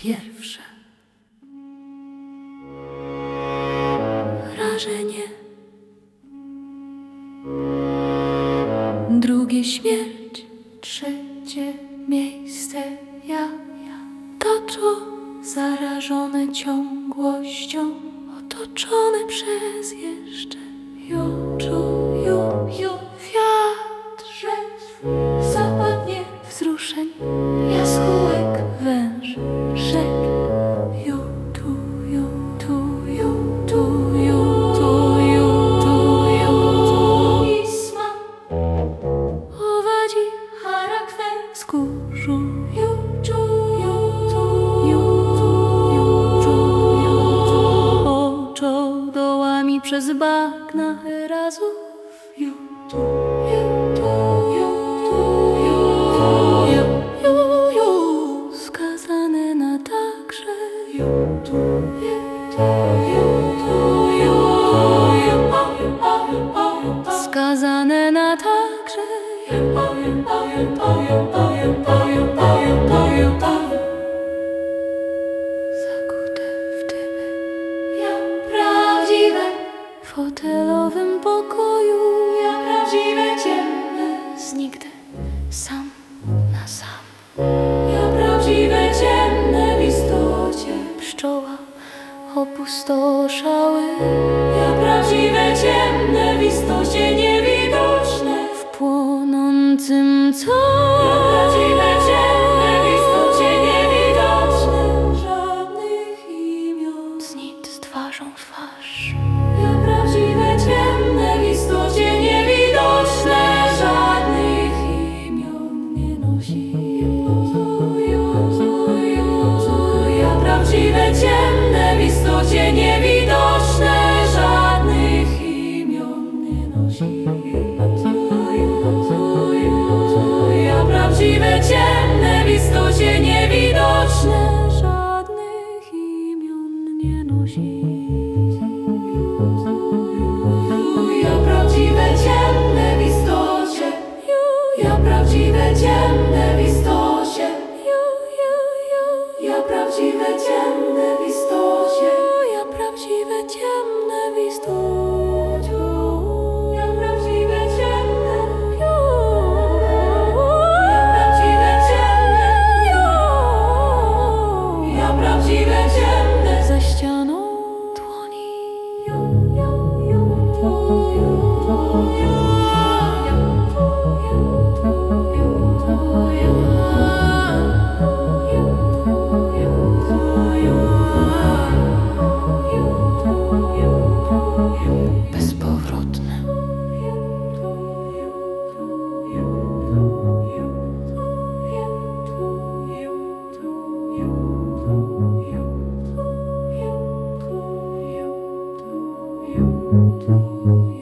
pierwsze wrażenie, drugie śmierć, trzecie miejsce ja. To zarażone ciągłością, otoczone przez jeszcze wiatrze zapadnie wzruszeń, jaskółek, węż, rzek. Pisma owadzi charakter skórzu. Oczodołami przez bagna razów. Skazane na także. Skazane na także. Zakute w dymy, ja prawdziwe w hotelowym pokoju, ja prawdziwe ciemne z nigdy sam na sam, ja prawdziwe ciemne w istocie pszczoła opustoszały, ja prawdziwe ciemne w istocie niewidoczne w płonącym co. Twarz. Ja prawdziwe ciemne w istocie niewidoczne, żadnych imion nie nosi. Ja prawdziwe ciemne w istocie niewidoczne, żadnych imion nie nosi. Ja prawdziwe ciemne w istocie niewidoczne, żadnych imion nie nosi. Ja prawdziwe ciemne w istocie, ja prawdziwe ciemne w istocie, ja prawdziwe ciemne w istocie, ja prawdziwe ciemne w istocie, ja prawdziwe ciemne, ja prawdziwe ciemne, ja prawdziwe ciemne za ścianą dłoni. Bezpowrotne. You.